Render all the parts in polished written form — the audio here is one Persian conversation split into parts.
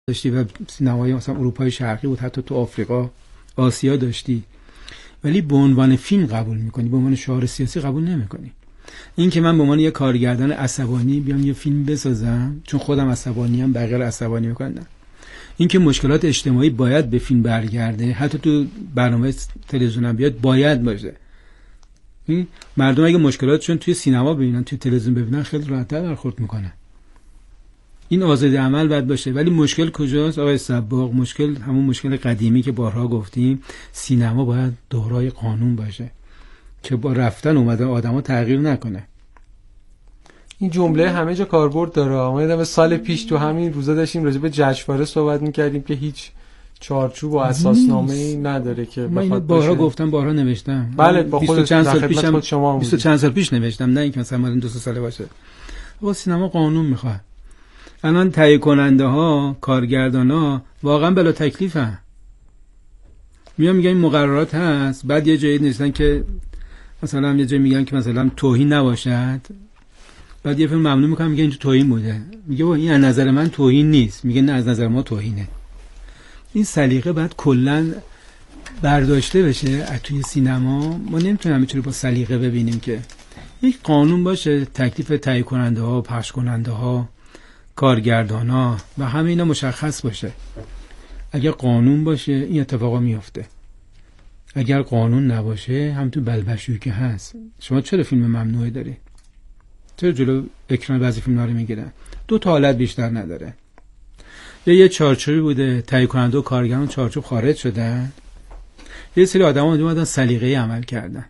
داشتی و سینمای مثلا اروپای شرقی بود، حتی تو آفریقا، آسیا داشتی، ولی به عنوان فیلم قبول میکنی، به عنوان شعار سیاسی قبول نمیکنی. این که من به عنوان یه کارگردان عصبانی بیام یه فیلم بسازم چون خودم عصبانی ام بقیه عصبانی میکنن، این که مشکلات اجتماعی باید به فیلم برگرده، حتی تو برنامه تلویزیون هم بیاد باید باشه. مردم اگه مشکلاتشون توی سینما ببینن، توی تلویزیون ببینن، خیلی راحت‌تر برخورد میکنن. این آزادی عمل باید باشه. ولی مشکل کجاست آقای صباغ؟ مشکل همون مشکل قدیمی که بارها گفتیم، سینما باید دارای قانون باشه که با رفتن اومدن آدما تغییر نکنه. این جمله همه جا کاربرد داره. ما یادم سال پیش تو همین روزا داشتیم راجع به جشنواره صحبت می‌کردیم که هیچ چارچوب و اساسنامه‌ای نداره که من اینو بارها گفتم، بارها نوشتم. بله، با خود چند سال پیشم 20 چند سال پیش نوشتم، نه اینکه مثلا مال 2 ساله باشه. آقا سینما قانون میخواد. الان تهیه کننده ها، کارگردان ها واقعا بلا تکلیفن. میگن این مقررات هست، بعد یه جایی نوشتن که مثلا یه جایی میگن که مثلا توهین نباشد، بعد یه فیلم ممنوع میکنن میگن اینجا توهین بوده، میگه این از نظر من توهین نیست، میگه نه از نظر ما توهینه. این سلیقه باید کلا برداشته بشه از توی سینما. ما نمیتونیم همینجوری با سلیقه ببینیم که یک قانون باشه، تکلیف تهیه کننده ها، پخش کننده ها، کارگردان ها و همه اینا مشخص باشه. اگر قانون باشه این اتفاقا میفته. اگر قانون نباشه هم تو بلبشویی که هست. شما چرا فیلم ممنوعه داری؟ چرا جلو اکران بعضی فیلم‌ها رو میگیرن؟ 2 تا حالت بیشتر نداره. یه چارچوبی بوده، تهیه کننده و کارگردان چارچوب خارج شدن، یه سری آدما اومدن سلیقه‌ای عمل کردن.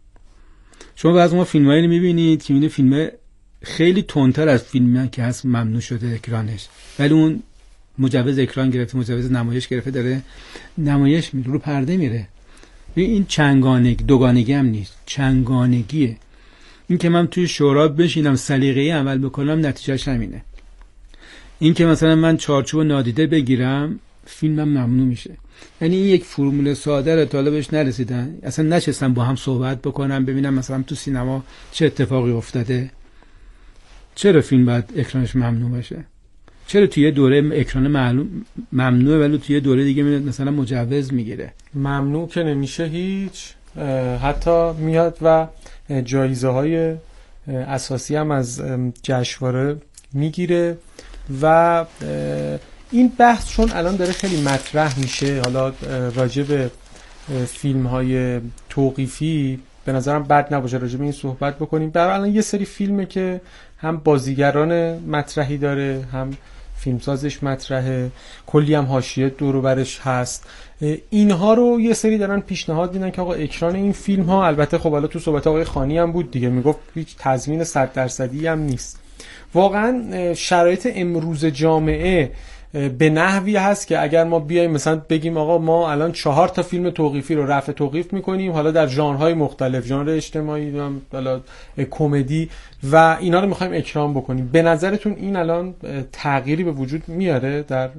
شما بعضی ما فیلمایی رو می‌بینید که این فیلم خیلی تندتر از فیلمی که هست ممنوع شده اکرانش، ولی اون مجوز اکران گرفته، مجوز نمایش گرفته، داره نمایش میره، رو پرده میره. این چنگانگی، دوگانگی هم نیست، چنگانگیه. این که من توی شورا بشینم سلیقه‌ای عمل بکنم نتیجهش همینه. این که مثلا من چارچوب نادیده بگیرم فیلمم ممنوع میشه. یعنی این یک فرمول ساده رو طالبش نرسیدن، اصلا نشستن با هم صحبت بکنم ببینم مثلا تو سینما چه اتفاقی افتاده، چرا فیلم باید اکرانش ممنوع باشه، چرا توی دوره اکران ممنوعه ولی توی دوره دیگه مثلا مجوز میگیره. ممنوع که نمیشه هیچ، حتی میاد و جایزه های اساسی هم از جشنواره میگیره. و این بحث چون الان داره خیلی مطرح میشه، حالا راجع به فیلم های توقیفی به نظرم بد نباشه راجع به این صحبت بکنیم. برای الان یه سری فیلمه که هم بازیگران مطرحی داره، هم فیلمسازش مطرحه، کلی هم حاشیه دور و برش هست. اینها رو یه سری دارن پیشنهاد میدن که آقا اکران این فیلم ها، البته خب حالا تو صحبت آقای خانی هم بود دیگه، میگفت هیچ تضمین 100% هم نیست. واقعا شرایط امروز جامعه به نحوی هست که اگر ما بیایم مثلا بگیم آقا ما الان 4 تا فیلم توقیفی رو رفع توقیف میکنیم، حالا در ژانرهای مختلف، ژانر اجتماعی، حالا کمدی و اینا رو میخوایم اکرام بکنیم، به نظرتون این الان تغییری به وجود میاره در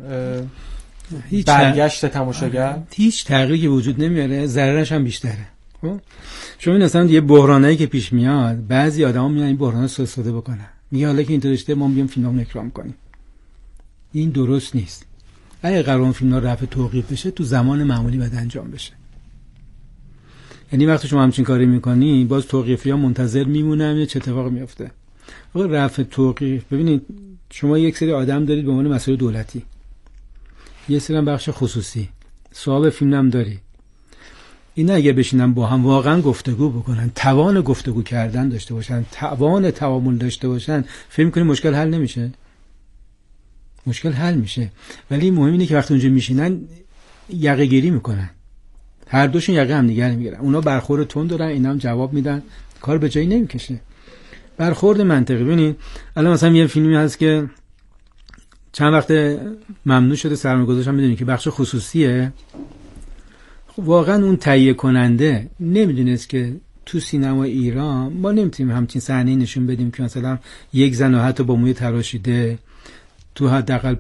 برگشت تماشاگر؟ هیچ تغییری وجود نمیاره، ضررش هم بیشتره. شما این اصلا یه بحرانی که پیش میاد، بعضی آدما میان این بحران رو استفاده بکنن، میگه حالا که اینطور شده ما بیام فیلمامون اکرام کنیم. این درست نیست. اگه قرار فیلم‌ها رفع توقیف بشه تو زمان معمولی باید انجام بشه. یعنی وقتی شما همچین کاری میکنی باز توقیفی‌ها منتظر میمونن یا چه اتفاقی میفته. آقا رفع توقیف، ببینید شما یک سری آدم دارید به عنوان مسئول دولتی، یه سری هم بخش خصوصی، صاحب فیلم هم داری. اینا اگه بشینن با هم واقعا گفتگو بکنن، توان گفتگو کردن داشته باشن، توان تعامل داشته باشن، فکر می‌کنی مشکل حل نمیشه؟ مشکل حل میشه. ولی مهم اینه که وقتی اونجا میشینن یقه گیری میکنن، هر دوشون یقه هم دیگر میگیرن، اونا برخورد تند دارن، اینا هم جواب میدن، کار به جایی نمیکشه. برخورد منطقی. ببینید الان مثلا یه فیلمی هست که چند وقت ممنوع شده، سرمایه‌گذارش هم میدونی که بخش خصوصیه. خب واقعا اون تهیه کننده نمیدونست که تو سینما ایران ما نمیتونیم همچین صحنه‌ای نشون بدیم که مثلا یک زن حتی با موی تراشیده تو حداقل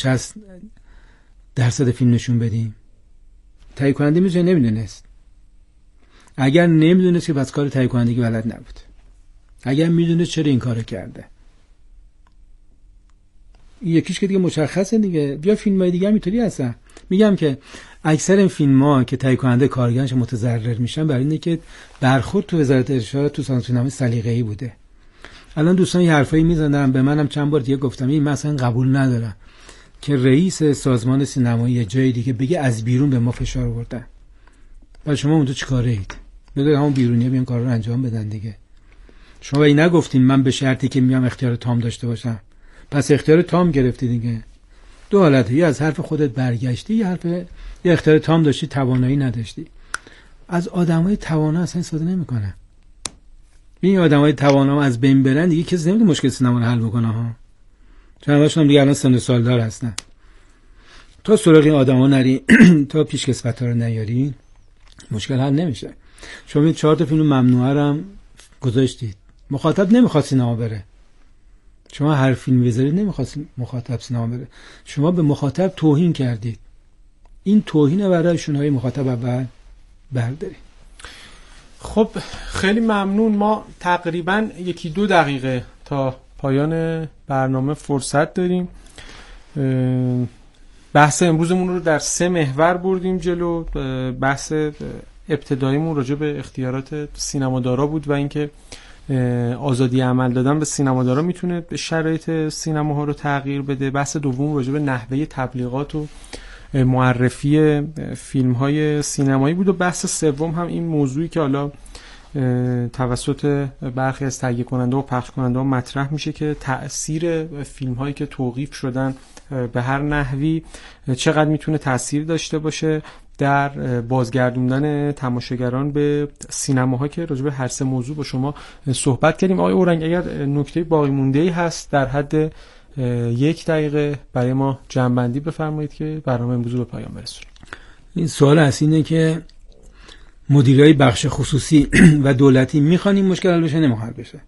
50-60% فیلم نشون بدیم. تهیه کننده میتونه نمیدونست. اگر نمیدونست که بس کار تهیه کنندگی بلد نبود. اگر میدونست چرا این کارو کرده. یکیش که دیگه مشخصه دیگه. بیا فیلم‌های دیگه هم اینطوری هستن. میگم که اکثر این فیلم‌ها که تهیه کننده کارگردانش متضرر میشن برای اینه که برخورد تو وزارت ارشاد تو سانسورنامه سلیقه‌ای بوده. الان دوستان یه حرفایی میزنن، به منم چند بار دیگه گفتم این مثلا قبول ندارم که رئیس سازمان سینمایی جای دیگه بگه از بیرون به ما فشار آوردن. بعد شما اونجا چیکاره اید؟ بده همون بیرونی‌ها بیان کارا رو انجام بدن دیگه. شما این نگفتین من به شرطی که میام اختیار تام داشته باشم. پس اختیار تام گرفتی دیگه. دو حالته، یا از حرف خودت برگشتی، یا اختیار تام داشتی توانایی نداشتی. از آدمای توانا اصلا استفاده نمیکنه. این آدمای توانا از بین برن دیگه کسی نمیتونه مشکل سینما رو حل بکنه ها. چند تاشون دیگه الان سن سالدار هستن. تا سراغ این آدما نری تا پیشکسوت‌ها رو نیاری مشکل حل نمیشه. شما این 4 تا فیلم ممنوعه رو هم گذاشتید. مخاطب نمیخواد سینما بره. شما هر فیلم بذارید نمیخواد مخاطب سینما بره. شما به مخاطب توهین کردید. این توهینه برای شونهای مخاطب اول بردارید. خب خیلی ممنون. ما تقریبا 1-2 دقیقه تا پایان برنامه فرصت داریم. بحث امروزمون رو در 3 محور بردیم جلو. بحث ابتداییمون راجع به اختیارات سینمادارا بود و اینکه آزادی عمل دادن به سینمادارا میتونه به شرایط سینماها رو تغییر بده. بحث دوم راجع به نحوه تبلیغات و معرفی فیلم‌های سینمایی بود و بحث سوم هم این موضوعی که حالا توسط برخی از تهیه کننده و پخش کننده ها مطرح میشه که تأثیر فیلم‌هایی که توقیف شدن به هر نحوی چقدر میتونه تأثیر داشته باشه در بازگردوندن تماشاگران به سینماها، که راجع به هر 3 موضوع با شما صحبت کردیم. آقای اورنگ اگر نکته باقی مانده‌ای هست در حد 1 دقیقه برای ما جمع‌بندی بفرمایید که برنامه امروز رو به پایان برسونیم. این سوال اصلی اینه که مدیرای بخش خصوصی و دولتی میخوان این مشکل حل بشه، نمیخوان حل بشه.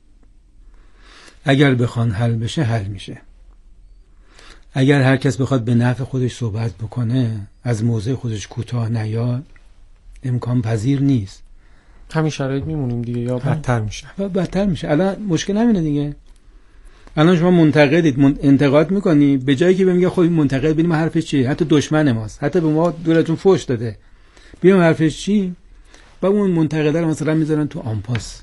اگر بخوان حل بشه حل میشه. اگر هر کس بخواد به نفع خودش صحبت بکنه، از موضع خودش کوتاه نیاد، امکان پذیر نیست. همین شرایط میمونیم دیگه یا بدتر میشه. بدتر میشه. الان مشکل همینه دیگه. الان شما منتقدید، انتقاد میکنی، به جایی که بگی خب این منتقد ببینیم حرفش چیه، حتی دشمن ماست، حتی به ما دولتون فوش داده، ببینیم حرفش چی، با اون منتقده رو مثلا میذارن تو آنپاس.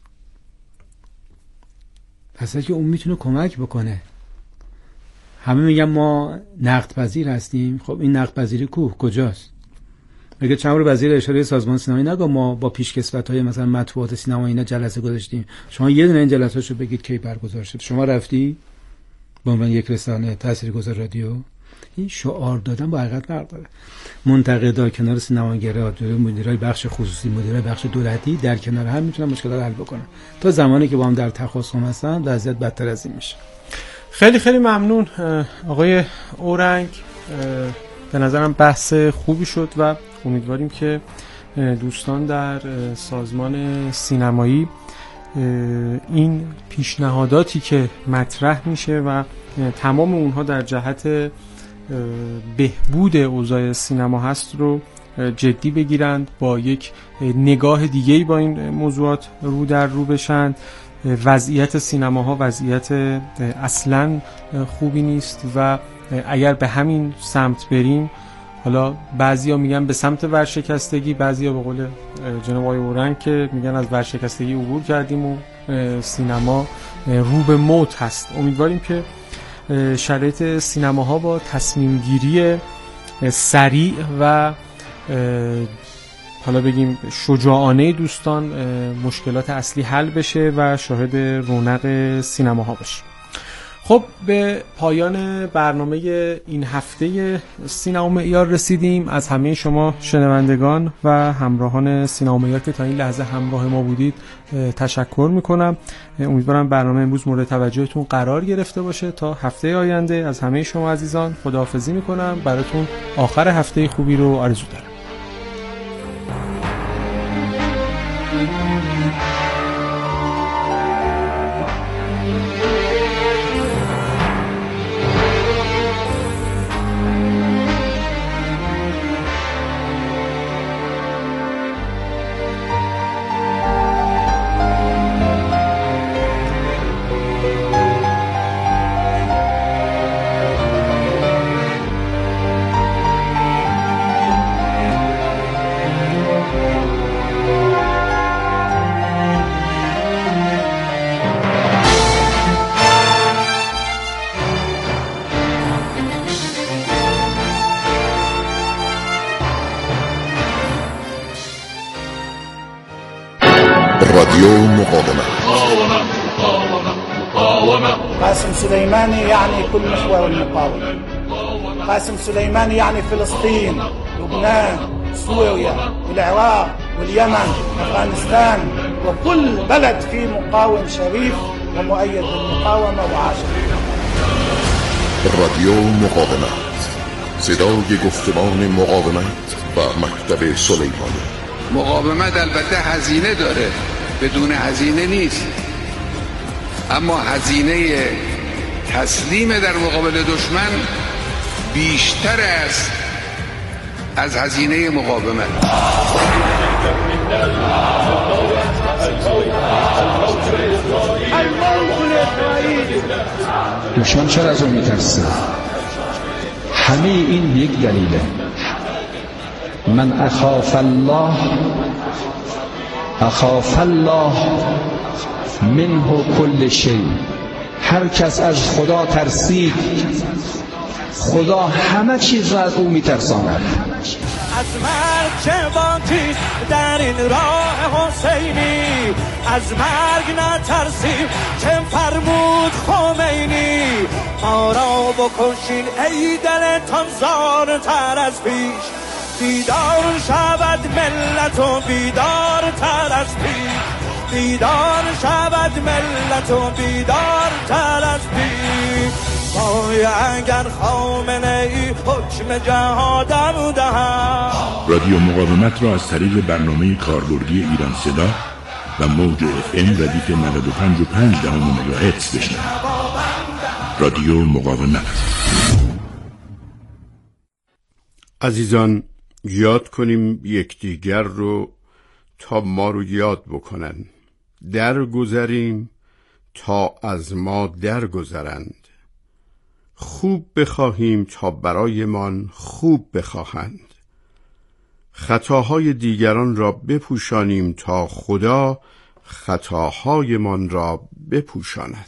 پس که اون میتونه کمک بکنه. همه میگن ما نقد پذیر هستیم. خب این نقد پذیری کجاست؟ میگه چند بار وزیر اشاره سازمان سینمایی نگه ما با پیشکسوت‌های مثلا مطبوعات سینما اینا جلسه گذاشتیم. شما یه دونه این جلسه‌اشو بگید کی برگزار شد. شما رفتی به عنوان یک رسانه تاثیرگذار رادیو؟ این شعار دادن با حقیقت فرق داره. منتقدا کنار سینماگرا، مدیرای بخش خصوصی، مدیرای بخش دولتی در کنار هم میتونن مشکلات رو حل بکنن. تا زمانی که با هم در تخاصم هستن وضعیت بدتر از این میشه. خیلی خیلی ممنون آقای اورنگ. به نظرم بحث خوبی شد و امیدواریم که دوستان در سازمان سینمایی این پیشنهاداتی که مطرح میشه و تمام اونها در جهت بهبود اوضاع سینما هست رو جدی بگیرند، با یک نگاه دیگه‌ای با این موضوعات رو در رو بشن. وضعیت سینماها وضعیت اصلاً خوبی نیست و اگر به همین سمت بریم، حالا بعضیا میگن به سمت ورشکستگی، بعضیا به قول جناب آقای اورنگ که میگن از ورشکستگی عبور کردیم و سینما رو به موت هست. امیدواریم که شرایط سینماها با تصمیم گیری سریع و حالا بگیم شجاعانه دوستان مشکلات اصلی حل بشه و شاهد رونق سینماها باشیم. خب به پایان برنامه این هفته سینما معیار رسیدیم. از همه شما شنوندگان و همراهان سینما معیار که تا این لحظه همراه ما بودید تشکر میکنم. امیدوارم برنامه امروز مورد توجهتون قرار گرفته باشه. تا هفته آینده از همه شما عزیزان خداحافظی میکنم. براتون آخر هفته خوبی رو آرزو دارم. رادیو مقاومت. قاسم سليماني يعني كل محور المقاومة. قاسم سليماني يعني فلسطين، لبنان، سوريا، العراق واليمن، أفغانستان، وكل بلد فيه مقاوم شريف ومؤيد بالمقاومة وعاشق. رادیو مقاومت، صدای گفتمان مقاومت و مکتب سلیمانی. مقاومت البته هزینه داره، بدون هزینه نیست، اما هزینه تسلیم در مقابل دشمن بیشتر است از هزینه مقاومت. دشمن چرا از اون میترسه؟ همه این یک دلیله. من اخاف الله منه کل شیء. هر کس از خدا ترسید، خدا همه چیز را از او میترساند. از مرگ چه باکی در این راه حسینی، از مرگ نترسیم چه فرمود خمینی. ما را بکشین ای دلتان زارتر از پیش، بیدار شود ملت و بیدار تر از پیش، بیدار شود ملت و بیدار تر از پیش. وای اگر خامنه ای حکم جهادم دهد. رادیو مقاومت را از طریق برنامه کاربردی ایران صدا و موج FM ردیف 95.5 مگاهرتز بشنوید. رادیو مقاومت. عزیزان، یاد کنیم یکدیگر رو تا ما رو یاد بکنن. درگذریم تا از ما درگذرند. خوب بخواهیم تا برایمان خوب بخواهند. خطاهای دیگران را بپوشانیم تا خدا خطاهایمان را بپوشاند.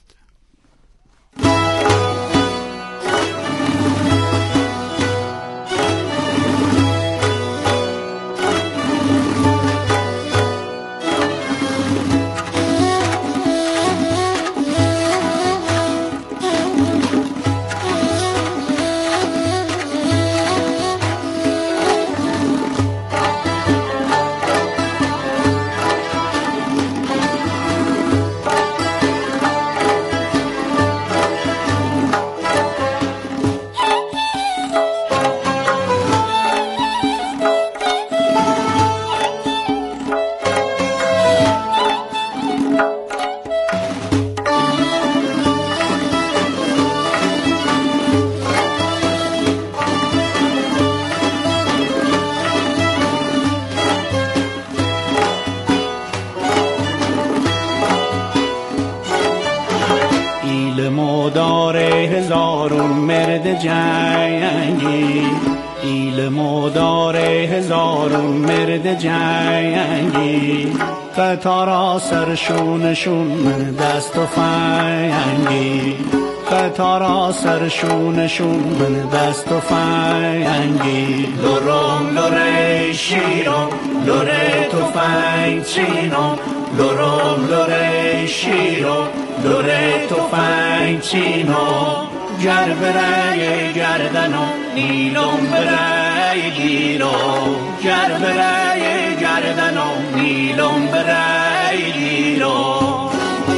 جنگی ایل مدار هزارون مرد جنگی، قطارا سرشونشون دست و فنگی، قطارا سرشونشون دست و فنگی. لورم لوره شیرم لوره تفنگ چینم، لورم لوره شیرم لوره تفنگ چینم. گر برای گردنم نیلم برای گیرم، گر برای گردنم نیلم برای گیرم.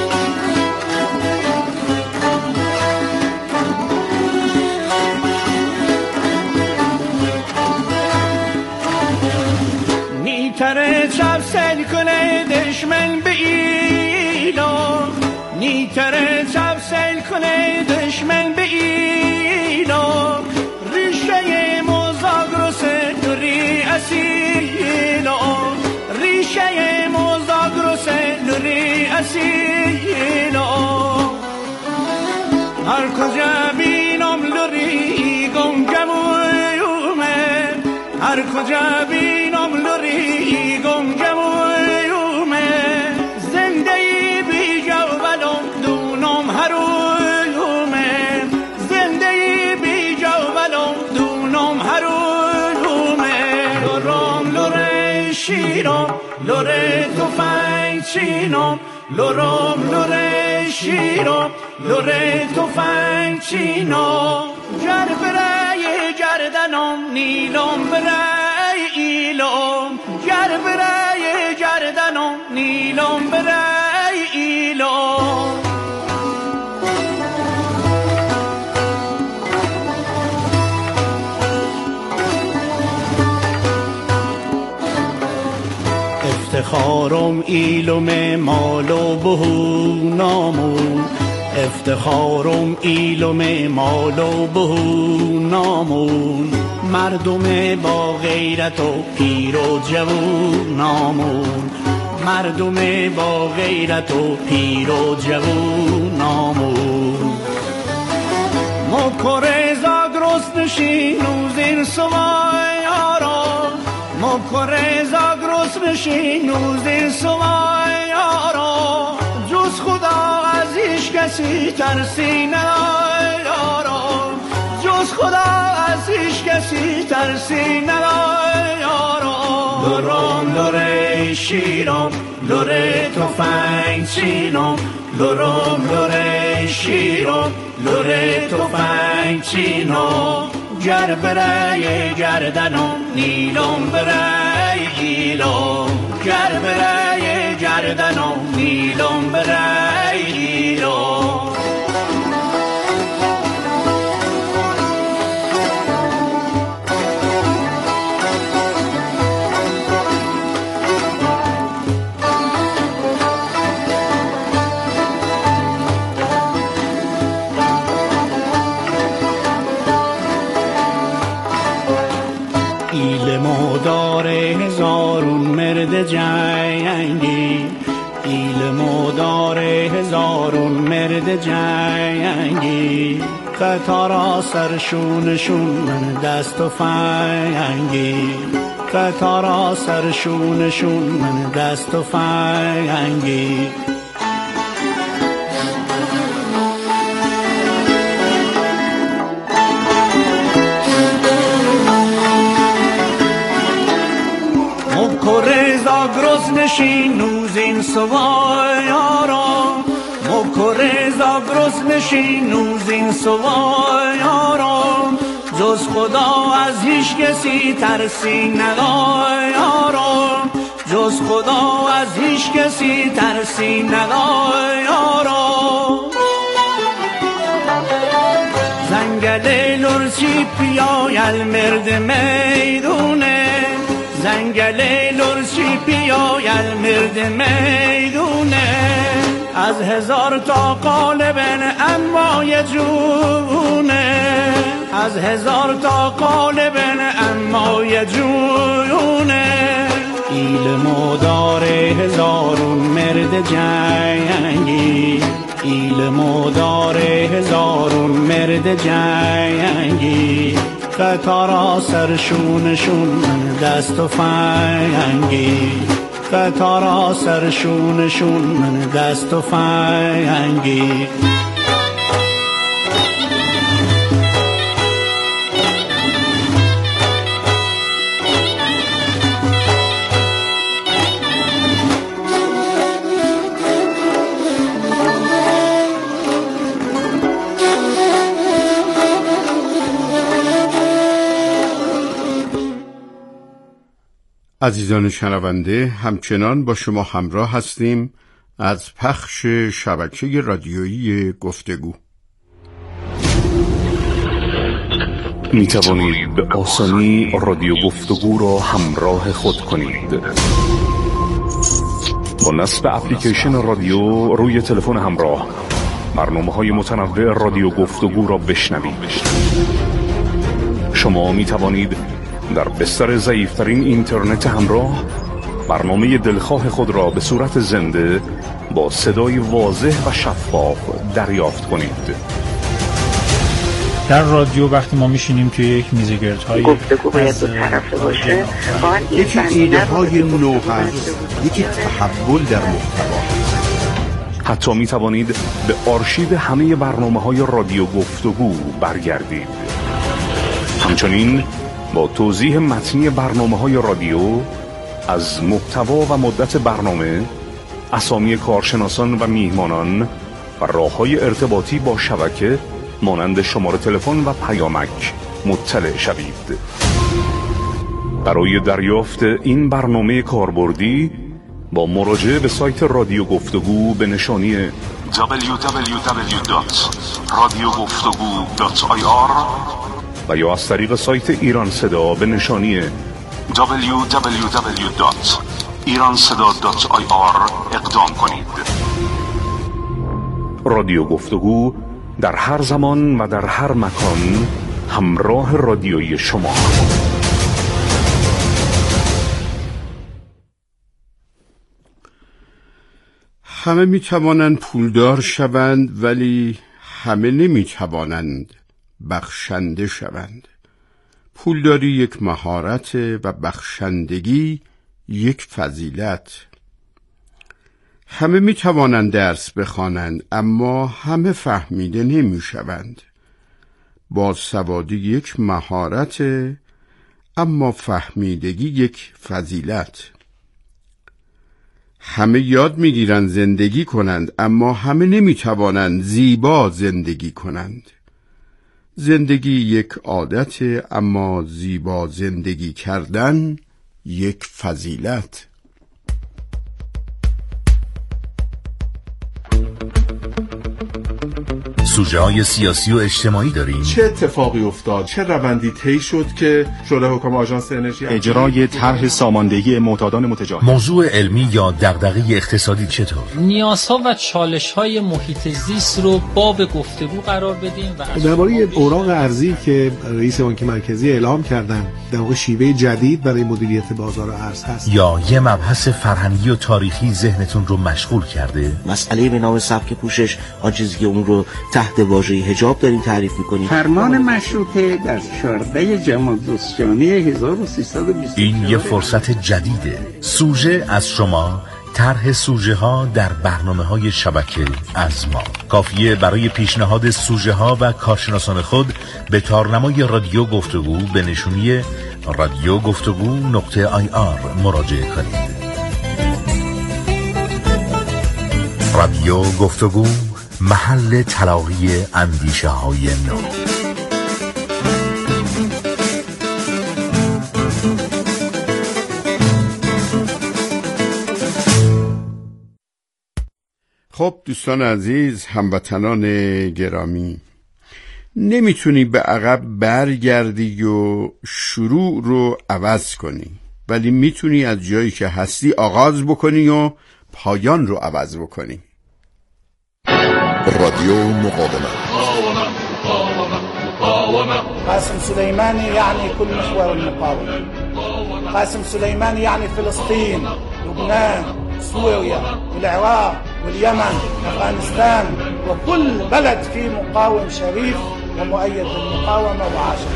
نیتره چپ سل کنه دشمن به ایلام، نیتره چپ سل کنه دشمن به ایلام. ریشه مزاگرس نوری اسیلام، ریشه مزاگرس نوری اسیلام. هر کجا بینم لوری گمگمویومه، هر کجا بینم لوری گمگمویومه. زندگی بی جوالم دونم هرویومه، زندگی بی جوالم دونم هرویومه. لورم لوره شیرم لوره تفنگ تفنگ چینم لورم لوره شیرم لوره تفنگ چینم گر برای گردنم نیلم برای ایلم گر برای گردنم نیلم برای ایلم افتخارم ایلم مال و بهونامون افتخارم ایلم مال و بهونامون مردم با غیرت و پیر و جوونامون مردم با غیرت و پیر و جوونامون مکره زاگرست نشینو زیر سوایارا مکره زاگرست نشینو زیر سوایارا جز خدا از هیچ کسی ترسی ندارم جز خدا از هیچ کسی ترسی ندارم لورم لوره شیرم لوره تفنگ چینم لورم لوره شیرم لوره تفنگ چینم گر برای گردنم نیلم برای ایلم گر برای گردنم نیلم برای ایلم داره هزارون مرد جنگی ایلمو داره هزارون مرد جنگی قطارا سرشونشون من دست و فنگی قطارا سرشونشون من دست و فنگی مکره زاگرست نشینو زین سوایارا مکره زاگرست نشینو زین سوایارا جز خدا از هیچ کسی ترسی ندارم جز خدا از هیچ کسی ترسی ندارم زنگل لرچی پیایل مرد میدونه زنگل لرچی پیایل مرد میدونه از هزار تا قالبن اما یه جونه از هزار تا قالبن اما یه جونه ایلمو داره هزارون مرد جنگی ایلمو داره هزارون مرد جنگی قطارا سرشونشون من دست و فنگی قطارا سرشونشون من دست و فنگی عزیزان شنونده، همچنان با شما همراه هستیم از پخش شبکه رادیویی گفتگو. می توانید به آسانی رادیو گفتگو را همراه خود کنید. با نصب اپلیکیشن رادیو روی تلفن همراه برنامه‌های متنوع رادیو گفتگو را بشنوید. شما می توانید در بستر ضعیف‌ترین اینترنت همراه برنامه دلخواه خود را به صورت زنده با صدای واضح و شفاف دریافت کنید. در رادیو وقتی ما میشینیم توی یک میزگردهای گفتگو باید دو طرفه باشه، یکی ایده های نو هست، یکی تحول در محتوا. حتی می توانید به آرشیو همه برنامه‌های رادیو گفتگو برگردید. همچنین با توضیح متنی برنامه‌های رادیو از محتوا و مدت برنامه اسامی کارشناسان و میهمانان و راه‌های ارتباطی با شبکه مانند شماره تلفن و پیامک مطلع شوید. برای دریافت این برنامه کاربردی با مراجعه به سایت رادیو گفتگو به نشانی www.radiogoftogu.ir و یا از طریق سایت ایران صدا به نشانی www.iranseda.ir اقدام کنید. رادیو گفتگو در هر زمان و در هر مکان همراه رادیویی شما. همه می توانند پولدار شوند ولی همه نمی توانند بخشنده شوند. پولداری یک مهارت و بخشندگی یک فضیلت. همه می توانند درس بخوانند اما همه فهمیده نمی شوند. باسوادی یک مهارت اما فهمیدگی یک فضیلت. همه یاد میگیرند زندگی کنند اما همه نمیتوانند زیبا زندگی کنند. زندگی یک عادت اما زیبا زندگی کردن یک فضیلت. سوژه های سیاسی و اجتماعی داریم. چه اتفاقی افتاد؟ چه روندی طی شد که شورای حکام آژانس انرژی اجرای طرح ساماندهی معتادان متجاوز؟ موضوع علمی یا دغدغه اقتصادی چطور؟ نیازها و چالش‌های محیط زیست رو باب گفتگو قرار بدیم و درباره اوراق ارزی که رئیس بانک مرکزی اعلام کردن در واقع شیوه جدید برای مدیریت بازار ارز هست. یا یه مبحث فرهنگی و تاریخی ذهنتون رو مشغول کرده؟ مسئله به نام سبک پوشش، آن چیزی که اون رو تحت واژه حجاب داریم تعریف می‌کنیم. فرمان مشروطه در 14 جمادی 1320. این یه فرصت جدیده. سوژه از شما، طرح سوژه ها در برنامه‌های شبکه از ما. کافیه برای پیشنهاد سوژه ها و کارشناسان خود به تارنمای رادیو گفتگو به نشونی radiogoftogu.ir مراجعه کنید. رادیو گفتگو، محل تلاقی اندیشه های نو. خب دوستان عزیز، هموطنان گرامی، نمیتونی به عقب برگردی و شروع رو عوض کنی، ولی میتونی از جایی که هستی آغاز بکنی و پایان رو عوض بکنی. رادیو مقاومت. قاسم سليماني يعني كل محور المقاومة. قاسم سليماني يعني فلسطين، لبنان، سوريا، العراق واليمن، أفغانستان، وكل بلد فيه مقاوم شريف ومؤيد بالمقاومة وعاشق.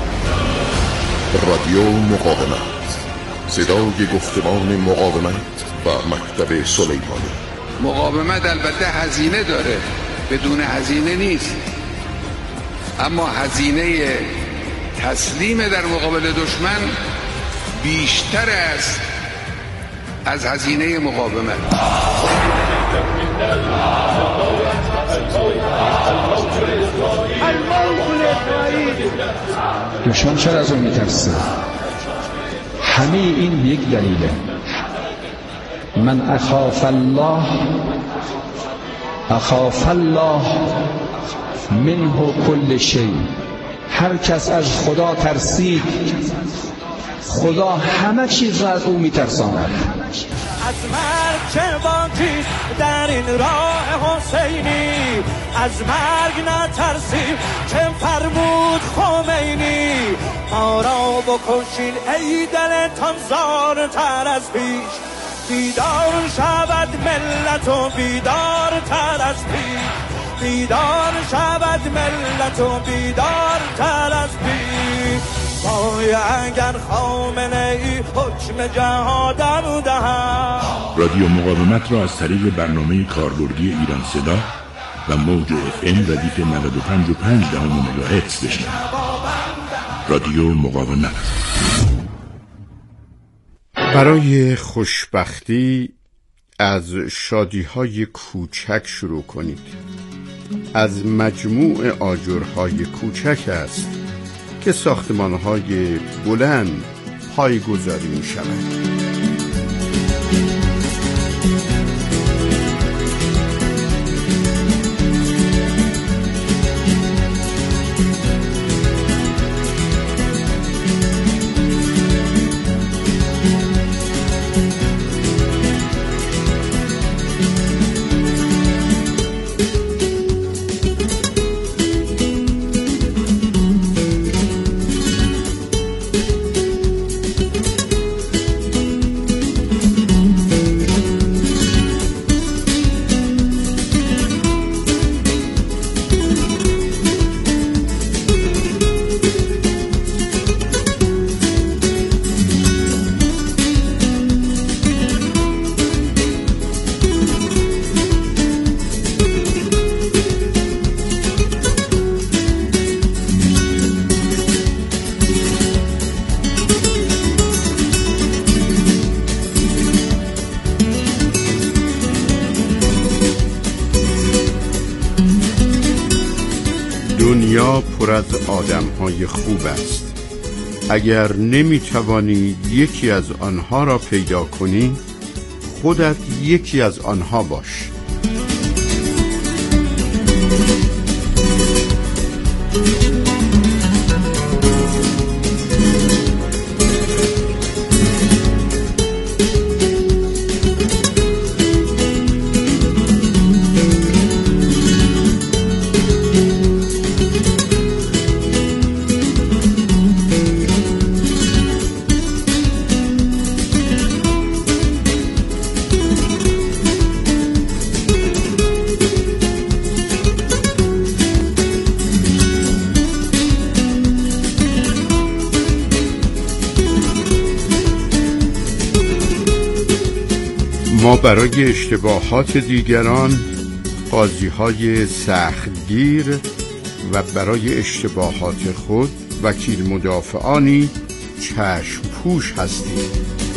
رادیو مقاومت، صدای گفتمان مقاومت و مکتب سلیمانی. مقاومت البته هزینه داره، بدون هزینه نیست، اما هزینه تسلیم در مقابل دشمن بیشتر است از هزینه مقاومت. دشمن چرا از اون میترسه؟ همه این یک دلیله. من اخاف الله منه کل شیء. هر کس از خدا ترسید، خدا همه چیز را از او میترساند. از مرگ چه باکی در این راه حسینی، از مرگ نترسیم چه فرمود خمینی. ما را بکشین ای دلتان زارتر از پیش، بیدار شود ملت و بیدار تر از پیش، بیدار شود ملت و بیدار تر از پیش. وای اگر خامنه ای حکم جهادم دهد. رادیو مقاومت را از طریق برنامه کاربردی ایران صدا و موج FM ردیف 95.5 مگاهرتز بشنوید. رادیو مقاومت. برای خوشبختی از شادی‌های کوچک شروع کنید. از مجموع آجرهای کوچک است که ساختمان‌های بلند پایه‌گذاری می‌شوند. دنیا پر از آدم‌های خوب است. اگر نمی‌توانی یکی از آنها را پیدا کنی، خودت یکی از آنها باش. ما برای اشتباهات دیگران قاضی‌های سختگیر و برای اشتباهات خود وکیل مدافعانی چشم پوش هستیم.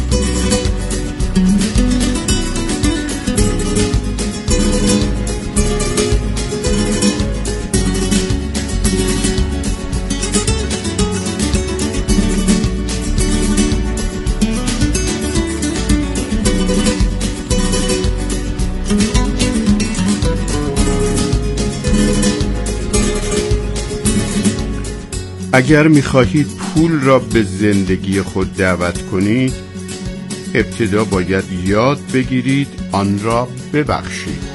اگر می‌خواهید پول را به زندگی خود دعوت کنید، ابتدا باید یاد بگیرید آن را ببخشید.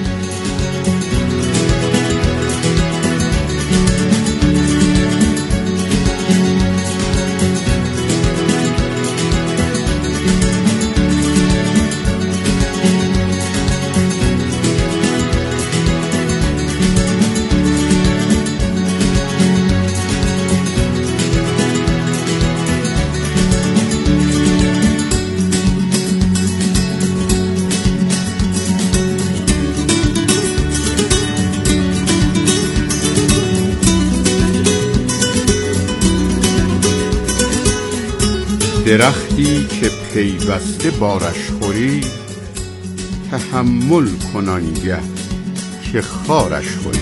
درختی که پیوسته بارش خوری، تحمل کن آنگه که خارش خوری.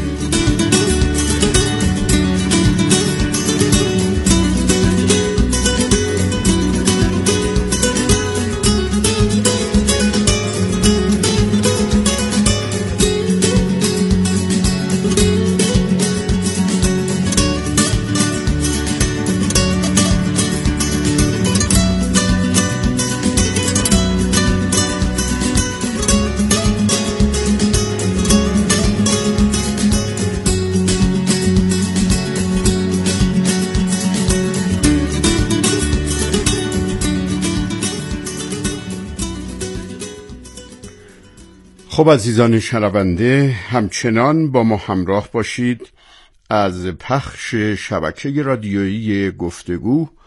خب عزیزان شنونده، همچنان با ما همراه باشید. از پخش شبکه رادیویی گفتگو